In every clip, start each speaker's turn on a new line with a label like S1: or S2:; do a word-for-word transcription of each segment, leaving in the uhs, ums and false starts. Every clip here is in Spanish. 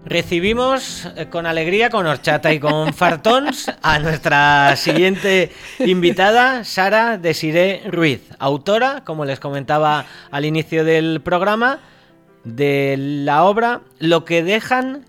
S1: Recibimos eh, con alegría, con horchata y con fartons a nuestra siguiente invitada, Sara Desiré Ruiz, autora, como les comentaba al inicio del programa, de la obra Lo que dejan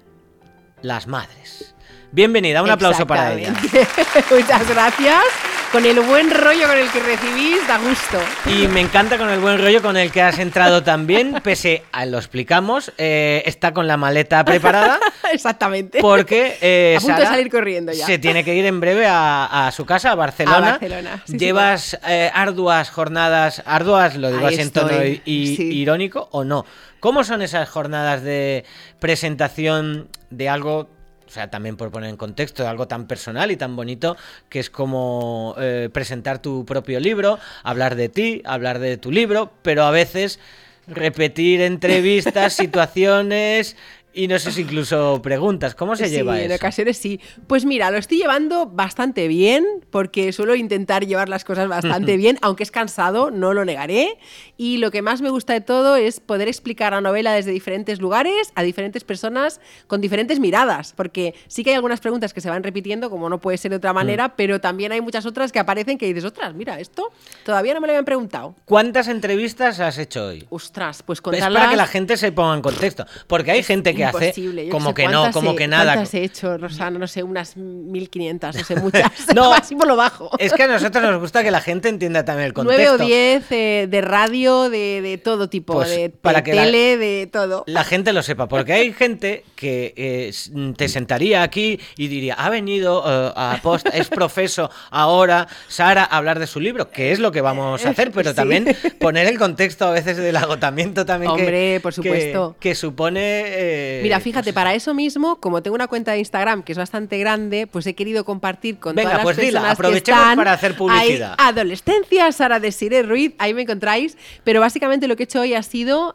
S1: las madres. Bienvenida, un aplauso para ella.
S2: Muchas gracias. Con el buen rollo con el que recibís, da gusto.
S1: Y me encanta con el buen rollo con el que has entrado también, pese a, lo explicamos, eh, está con la maleta preparada.
S2: Exactamente.
S1: Porque eh,
S2: a punto
S1: Sara
S2: de salir corriendo ya.
S1: Se tiene que ir en breve a, a su casa, a Barcelona.
S2: A Barcelona. Sí,
S1: ¿Llevas
S2: sí,
S1: eh, arduas jornadas, arduas, lo digo
S2: Ahí
S1: así en tono
S2: estoy.
S1: y,
S2: Sí.
S1: irónico, o no? ¿Cómo son esas jornadas de presentación de algo... O sea, también por poner en contexto, de algo tan personal y tan bonito que es como eh, presentar tu propio libro, hablar de ti, hablar de tu libro, pero a veces repetir entrevistas, situaciones y no sé si incluso preguntas. ¿Cómo se
S2: sí,
S1: lleva
S2: en
S1: eso?
S2: ocasiones sí. Pues mira, lo estoy llevando bastante bien, porque suelo intentar llevar las cosas bastante bien, aunque es cansado, no lo negaré. Y lo que más me gusta de todo es poder explicar la novela desde diferentes lugares, a diferentes personas, con diferentes miradas, porque sí que hay algunas preguntas que se van repitiendo, como no puede ser de otra manera, mm. pero también hay muchas otras que aparecen que dices, ostras, mira, esto todavía no me lo habían preguntado.
S1: ¿Cuántas entrevistas has hecho hoy?
S2: Ostras, pues
S1: Es
S2: contarlas...
S1: para que la gente se ponga en contexto, porque hay gente que hace como que no, como que nada.
S2: ¿Cuántas he hecho, Rosana? No sé, unas mil quinientas, no sé, muchas.
S1: No,
S2: así por lo bajo.
S1: Es que a nosotros nos gusta que la gente entienda también el contexto.
S2: Nueve o diez eh, de radio, de, de todo tipo,
S1: pues
S2: de,
S1: para
S2: de
S1: que
S2: tele,
S1: la,
S2: de todo.
S1: La gente lo sepa, porque hay gente que eh, te sentaría aquí y diría, ha venido uh, a post, es profeso ahora, Sara, a hablar de su libro, que es lo que vamos a hacer, pero sí. También poner el contexto a veces del agotamiento también.
S2: Hombre,
S1: que,
S2: por supuesto.
S1: Que, que supone... Eh,
S2: Mira, fíjate, pues, para eso mismo, como tengo una cuenta de Instagram que es bastante grande, pues he querido compartir con
S1: Venga,
S2: todas
S1: pues
S2: las personas
S1: dila, aprovechemos
S2: que están
S1: para hacer publicidad.
S2: Ahí, adolescencia, Sara Desiré Ruiz, ahí me encontráis, pero básicamente lo que he hecho hoy ha sido,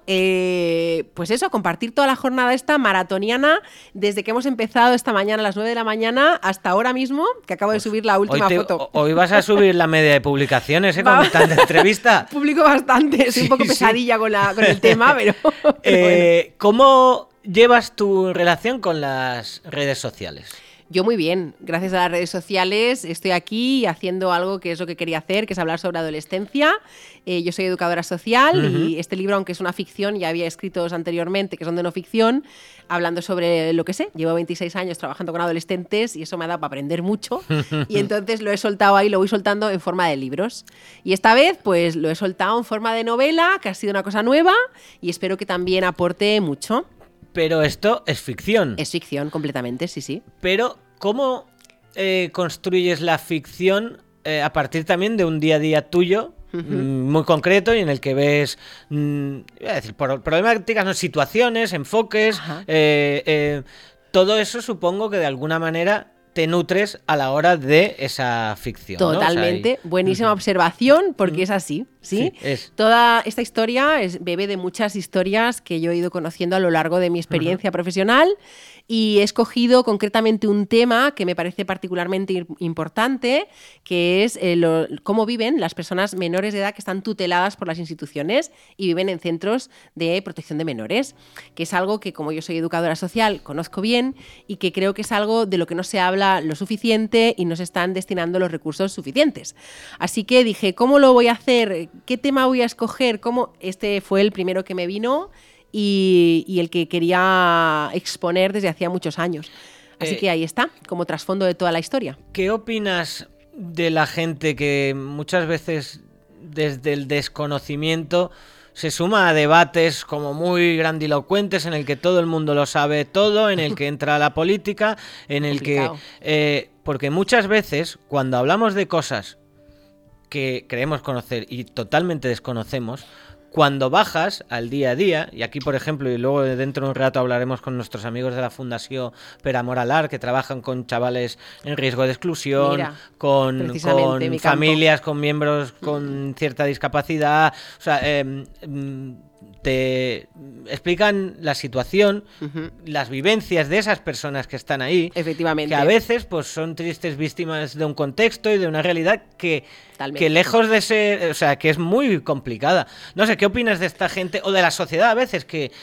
S2: eh, pues eso, compartir toda la jornada esta maratoniana, desde que hemos empezado esta mañana a las nueve de la mañana hasta ahora mismo, que acabo pues, de subir la última
S1: hoy te,
S2: foto.
S1: Hoy vas a subir la media de publicaciones, ¿eh? Con tanta entrevista.
S2: Publico bastante, soy sí, un poco pesadilla sí. con, la, con el tema, pero... pero
S1: eh,
S2: bueno.
S1: ¿Cómo llevas tu relación con las redes sociales?
S2: Yo muy bien, gracias a las redes sociales estoy aquí haciendo algo que es lo que quería hacer, que es hablar sobre adolescencia. Eh, yo soy educadora social uh-huh. y este libro, aunque es una ficción, ya había escrito dos anteriormente que son de no ficción, hablando sobre lo que sé. Llevo veintiséis años trabajando con adolescentes y eso me ha dado para aprender mucho y entonces lo he soltado ahí, lo voy soltando en forma de libros. Y esta vez pues lo he soltado en forma de novela, que ha sido una cosa nueva y espero que también aporte mucho.
S1: Pero esto es ficción.
S2: Es ficción, completamente, sí, sí.
S1: Pero, ¿cómo eh, construyes la ficción eh, a partir también de un día a día tuyo, uh-huh. mm, muy concreto, y en el que ves, mm, voy a decir, por problemáticas, no, situaciones, enfoques, uh-huh. eh, eh, todo eso supongo que de alguna manera te nutres a la hora de esa ficción.
S2: Totalmente, ¿no? O sea, y... buenísima uh-huh. observación, porque uh-huh. es así, ¿sí? sí es. Toda esta historia es, bebe de muchas historias que yo he ido conociendo a lo largo de mi experiencia uh-huh. profesional y he escogido concretamente un tema que me parece particularmente importante, que es eh, lo, cómo viven las personas menores de edad que están tuteladas por las instituciones y viven en centros de protección de menores, que es algo que, como yo soy educadora social, conozco bien y que creo que es algo de lo que no se habla lo suficiente y no se están destinando los recursos suficientes. Así que dije, ¿cómo lo voy a hacer? ¿Qué tema voy a escoger? ¿Cómo? Este fue el primero que me vino y, y el que quería exponer desde hacía muchos años. Así eh, que ahí está, como trasfondo de toda la historia.
S1: ¿Qué opinas de la gente que muchas veces desde el desconocimiento se suma a debates como muy grandilocuentes en el que todo el mundo lo sabe todo, en el que entra la política, en el Complicado. que... Eh, porque muchas veces cuando hablamos de cosas que creemos conocer y totalmente desconocemos, cuando bajas al día a día, y aquí por ejemplo, y luego dentro de un rato hablaremos con nuestros amigos de la Fundación Per Amor al Art, que trabajan con chavales en riesgo de exclusión, Mira, con, con familias, con miembros con cierta discapacidad, o sea, eh, te explican la situación, uh-huh. las vivencias de esas personas que están ahí,
S2: efectivamente,
S1: que a veces pues son tristes víctimas de un contexto y de una realidad que, que lejos de ser, o sea, que es muy complicada. No sé, ¿qué opinas de esta gente o de la sociedad a veces que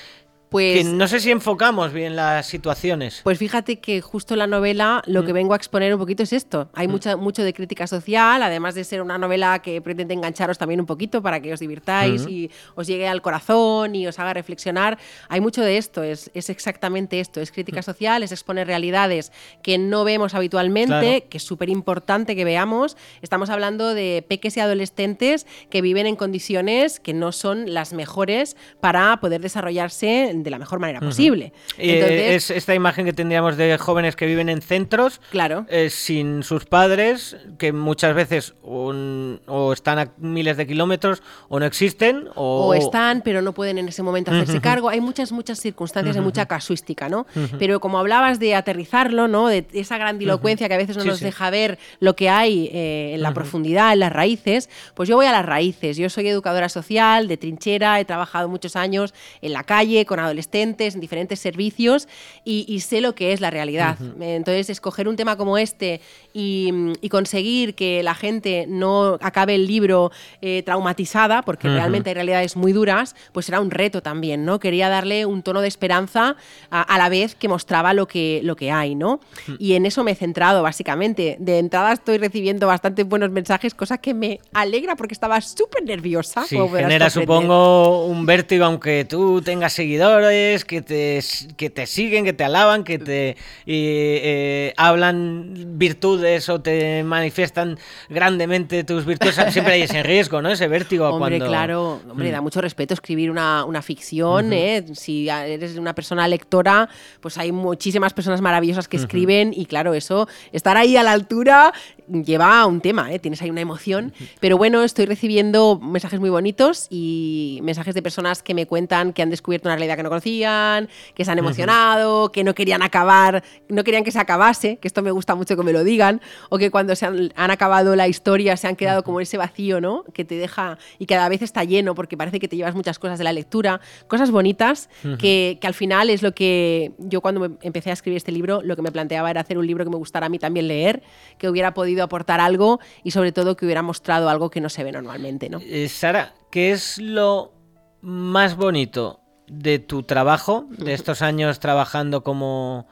S2: Pues,
S1: que no sé si enfocamos bien las situaciones.
S2: Pues fíjate que justo en la novela lo mm. que vengo a exponer un poquito es esto. Hay mm. mucha, mucho de crítica social, además de ser una novela que pretende engancharos también un poquito para que os divirtáis mm. y os llegue al corazón y os haga reflexionar. Hay mucho de esto, es, es exactamente esto. Es crítica social, es exponer realidades que no vemos habitualmente, claro. que es súper importante que veamos. Estamos hablando de peques y adolescentes que viven en condiciones que no son las mejores para poder desarrollarse de la mejor manera posible.
S1: Uh-huh. Entonces, eh, es esta imagen que tendríamos de jóvenes que viven en centros,
S2: claro.
S1: eh, sin sus padres, que muchas veces un, o están a miles de kilómetros o no existen. O,
S2: o están, pero no pueden en ese momento hacerse uh-huh. cargo. Hay muchas, muchas circunstancias uh-huh. y mucha casuística, ¿no? Uh-huh. Pero como hablabas de aterrizarlo, ¿no? De esa grandilocuencia uh-huh. que a veces no sí, nos sí. deja ver lo que hay eh, en la uh-huh. profundidad, en las raíces, pues yo voy a las raíces. Yo soy educadora social, de trinchera, he trabajado muchos años en la calle, con adolescentes, en diferentes servicios y, y sé lo que es la realidad. Uh-huh. Entonces, escoger un tema como este y, y conseguir que la gente no acabe el libro eh, traumatizada, porque uh-huh. realmente hay realidades muy duras, pues era un reto también, ¿no? Quería darle un tono de esperanza a, a la vez que mostraba lo que, lo que hay, ¿no? Uh-huh. Y en eso me he centrado, básicamente. De entrada estoy recibiendo bastante buenos mensajes, cosa que me alegra porque estaba súper nerviosa.
S1: Sí, genera, supongo, un vértigo, aunque tú tengas seguidores que te, que te siguen, que te alaban, que te y, eh, hablan virtudes o te manifiestan grandemente tus virtudes. Siempre hay ese riesgo, ¿no? Ese vértigo.
S2: Hombre,
S1: cuando...
S2: claro. Hombre, mm. da mucho respeto escribir una, una ficción. Uh-huh. ¿eh? Si eres una persona lectora, pues hay muchísimas personas maravillosas que uh-huh. escriben y, claro, eso, estar ahí a la altura lleva un tema, ¿eh? Tienes ahí una emoción. Uh-huh. Pero bueno, estoy recibiendo mensajes muy bonitos y mensajes de personas que me cuentan que han descubierto una realidad que no conocían, que se han emocionado, uh-huh. que no querían acabar, no querían que se acabase, que esto me gusta mucho que me lo digan, o que cuando se han, han acabado la historia se han quedado uh-huh. como ese vacío, ¿no? Que te deja y cada vez está lleno porque parece que te llevas muchas cosas de la lectura, cosas bonitas uh-huh. que, que al final es lo que yo cuando me empecé a escribir este libro, lo que me planteaba era hacer un libro que me gustara a mí también leer, que hubiera podido aportar algo y sobre todo que hubiera mostrado algo que no se ve normalmente, ¿no?
S1: Eh, Sara, ¿qué es lo más bonito de tu trabajo, de estos años trabajando como,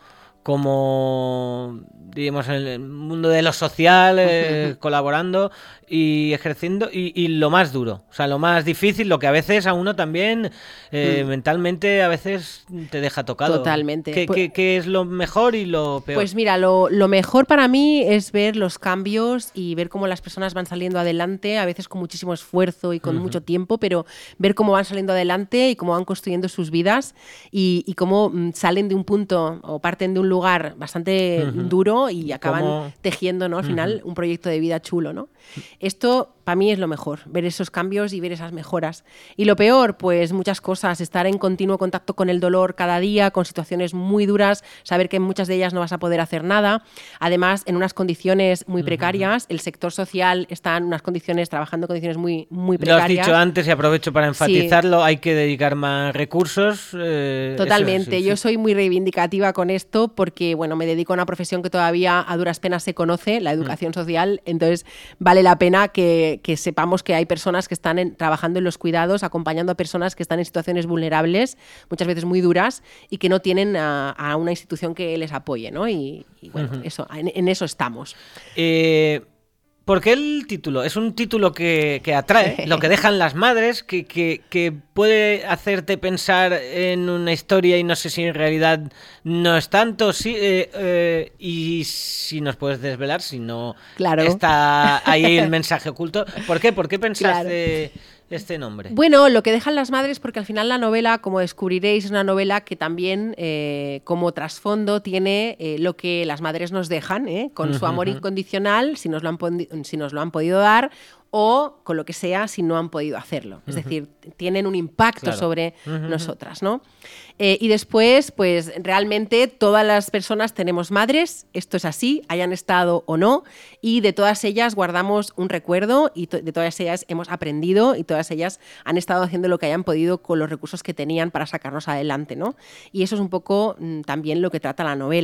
S1: como digamos, en el mundo de lo social, eh, colaborando y ejerciendo, y, y lo más duro, o sea, lo más difícil, lo que a veces a uno también eh, mm. mentalmente a veces te deja tocado?
S2: Totalmente.
S1: ¿Qué,
S2: pues,
S1: qué, qué es lo mejor y lo peor?
S2: Pues mira, lo, lo mejor para mí es ver los cambios y ver cómo las personas van saliendo adelante, a veces con muchísimo esfuerzo y con uh-huh. mucho tiempo, pero ver cómo van saliendo adelante y cómo van construyendo sus vidas y, y cómo mm, salen de un punto o parten de un lugar bastante uh-huh. duro y acaban ¿Cómo? tejiendo, ¿no? Al final, uh-huh. un proyecto de vida chulo, ¿no? Esto para mí es lo mejor, ver esos cambios y ver esas mejoras. Y lo peor, pues muchas cosas, estar en continuo contacto con el dolor cada día, con situaciones muy duras, saber que en muchas de ellas no vas a poder hacer nada. Además, en unas condiciones muy precarias, uh-huh. el sector social está en unas condiciones, trabajando en condiciones muy, muy precarias.
S1: Lo has dicho antes y aprovecho para enfatizarlo, sí. hay que dedicar más recursos. Eh,
S2: Totalmente,
S1: es, sí.
S2: yo soy muy reivindicativa con esto porque, bueno, me dedico a una profesión que todavía a duras penas se conoce, la educación uh-huh. social, entonces vale la pena que que sepamos que hay personas que están en, trabajando en los cuidados, acompañando a personas que están en situaciones vulnerables, muchas veces muy duras, y que no tienen a, a una institución que les apoye, ¿no? Y, y bueno, uh-huh. eso, en, en eso estamos.
S1: Eh... ¿Por qué el título? Es un título que, que atrae, lo que dejan las madres, que, que, que puede hacerte pensar en una historia y no sé si en realidad no es tanto. Sí, eh, eh, y si nos puedes desvelar, si no
S2: claro.
S1: está ahí el mensaje oculto. ¿Por qué? ¿Por qué pensaste claro. este nombre?
S2: Bueno, lo que dejan las madres, porque al final la novela, como descubriréis, es una novela que también eh, como trasfondo tiene eh, lo que las madres nos dejan, ¿eh? Con uh-huh. su amor incondicional, si nos lo han, si nos lo han podido dar, o con lo que sea si no han podido hacerlo. Es uh-huh. decir, tienen un impacto claro. sobre uh-huh. nosotras, ¿no? Eh, y después, pues realmente todas las personas tenemos madres, esto es así, hayan estado o no, y de todas ellas guardamos un recuerdo y to- de todas ellas hemos aprendido y todas ellas han estado haciendo lo que hayan podido con los recursos que tenían para sacarnos adelante, ¿no? Y eso es un poco mm, también lo que trata la novela.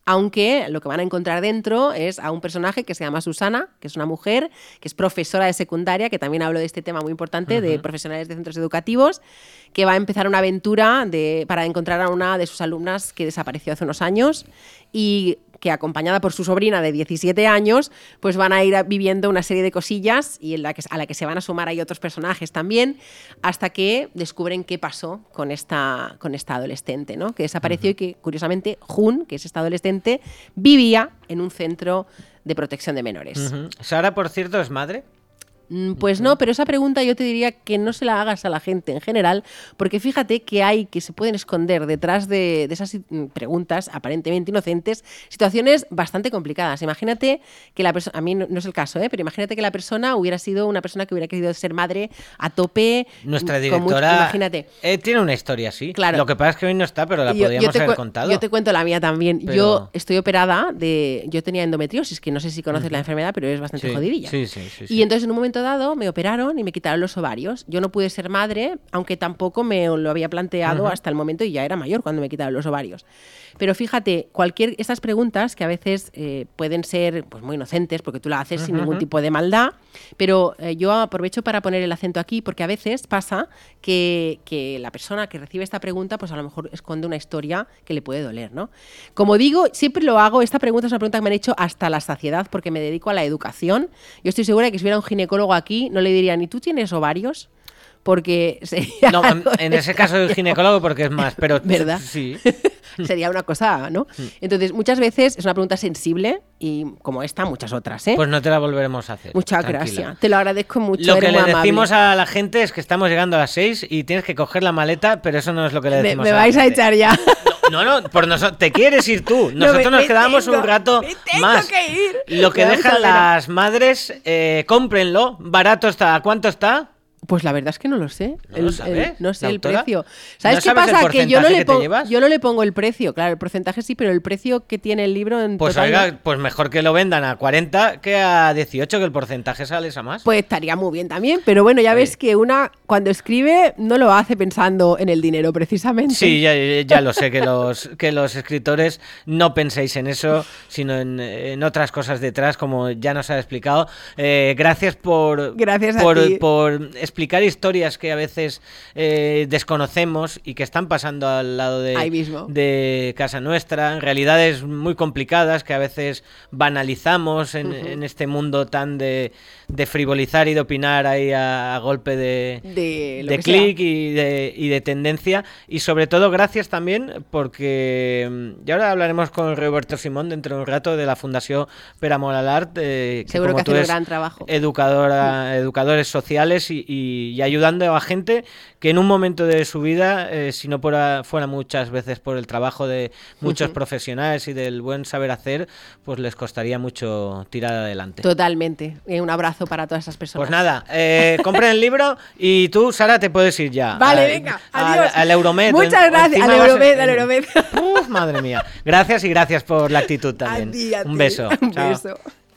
S2: aunque lo que van a encontrar dentro es a un personaje que se llama Susana, que es una mujer, que es profesora de secundaria, que también hablo de este tema muy importante, uh-huh. de profesionales de centros educativos, que va a empezar una aventura de, para encontrar a una de sus alumnas que desapareció hace unos años y que acompañada por su sobrina de diecisiete años, pues van a ir viviendo una serie de cosillas y en la que, a la que se van a sumar hay otros personajes también, hasta que descubren qué pasó con esta, con esta adolescente, ¿no? Que desapareció uh-huh. y que, curiosamente, Jun, que es esta adolescente, vivía en un centro de protección de menores.
S1: Uh-huh. Sara, por cierto, ¿es madre?
S2: Pues no, pero esa pregunta yo te diría que no se la hagas a la gente en general, porque fíjate que hay que se pueden esconder detrás de, de esas preguntas aparentemente inocentes situaciones bastante complicadas. Imagínate que la persona, a mí no, no es el caso, ¿eh? Pero imagínate que la persona hubiera sido una persona que hubiera querido ser madre a tope.
S1: Nuestra directora
S2: mucho, imagínate.
S1: Eh, tiene una historia así.
S2: Claro.
S1: Lo que pasa es que hoy no está, pero la yo, podríamos
S2: yo
S1: haber contado.
S2: Yo te cuento la mía también. Pero... Yo estoy operada de, yo tenía endometriosis, que no sé si conoces uh-huh. la enfermedad, pero es bastante
S1: sí,
S2: jodidilla.
S1: Sí, sí, sí, sí.
S2: Y entonces en un momento dado me operaron y me quitaron los ovarios. Yo no pude ser madre, aunque tampoco me lo había planteado uh-huh. hasta el momento y ya era mayor cuando me quitaron los ovarios. Pero fíjate, cualquier estas preguntas que a veces eh, pueden ser pues, muy inocentes porque tú las haces uh-huh. sin ningún tipo de maldad, pero eh, yo aprovecho para poner el acento aquí porque a veces pasa que, que la persona que recibe esta pregunta pues a lo mejor esconde una historia que le puede doler, ¿no? Como digo, siempre lo hago, esta pregunta es una pregunta que me han hecho hasta la saciedad porque me dedico a la educación. Yo estoy segura de que si hubiera un ginecólogo aquí no le dirían, ¿y tú tienes ovarios? Porque sería
S1: no, en ese caso el ginecólogo porque es más, pero
S2: ¿verdad?
S1: Sí.
S2: Sería una cosa, ¿no? Entonces, muchas veces es una pregunta sensible y como esta, muchas otras, ¿eh?
S1: Pues no te la volveremos a hacer.
S2: Muchas gracias. Te lo agradezco mucho.
S1: Lo que le
S2: amable.
S1: decimos a la gente es que estamos llegando a las seis y tienes que coger la maleta, pero eso no es lo que le decimos
S2: me, me
S1: a la
S2: vais
S1: gente.
S2: a echar ya.
S1: No, no, por nosotros te quieres ir tú. Nosotros
S2: no, me,
S1: nos
S2: me
S1: quedamos
S2: tengo,
S1: un rato
S2: me tengo
S1: más.
S2: Que ir.
S1: Lo que dejan las madres, eh, cómprenlo. Barato está. ¿A cuánto está?
S2: Pues la verdad es que no lo sé.
S1: ¿No
S2: el,
S1: lo sabes?
S2: El, no sé el
S1: autora?
S2: precio. ¿Sabes
S1: ¿No
S2: qué
S1: sabes
S2: pasa? Que yo no, le
S1: que
S2: pongo, yo no le pongo el precio. Claro, el porcentaje sí, pero el precio que tiene el libro en
S1: Pues
S2: total,
S1: oiga, pues mejor que lo vendan a cuarenta que a dieciocho, que el porcentaje sale a más.
S2: Pues estaría muy bien también. Pero bueno, ya Oye. ves que una cuando escribe no lo hace pensando en el dinero precisamente.
S1: Sí, ya, ya lo sé, que los, que los escritores no penséis en eso, sino en, en otras cosas detrás, como ya nos ha explicado. Eh, gracias por,
S2: gracias a
S1: por,
S2: ti.
S1: por explicar historias que a veces eh, desconocemos y que están pasando al lado de, de casa nuestra, realidades muy complicadas que a veces banalizamos en, uh-huh. en este mundo tan de, de frivolizar y de opinar ahí a, a golpe de,
S2: de,
S1: de clic y de, y de tendencia. Y sobre todo gracias también porque y ahora hablaremos con Roberto Simón dentro de un rato de la Fundació Per Amor a l'Art, eh, que
S2: seguro
S1: como
S2: que
S1: tú
S2: hace un
S1: es
S2: gran trabajo.
S1: Educadora, uh-huh. educadores sociales y, y y ayudando a gente que en un momento de su vida, eh, si no fuera, fuera muchas veces por el trabajo de muchos uh-huh. profesionales y del buen saber hacer, pues les costaría mucho tirar adelante.
S2: Totalmente. Eh, un abrazo para todas esas personas.
S1: Pues nada, eh, compren el libro y tú, Sara, te puedes ir ya.
S2: Vale,
S1: a,
S2: venga, adiós.
S1: A, al Euromed.
S2: Muchas gracias. Al Euromed, al Euromed.
S1: Uf, madre mía. Gracias y gracias por la actitud también.
S2: A ti, a
S1: un
S2: ti.
S1: beso.
S2: Un
S1: Chao.
S2: beso.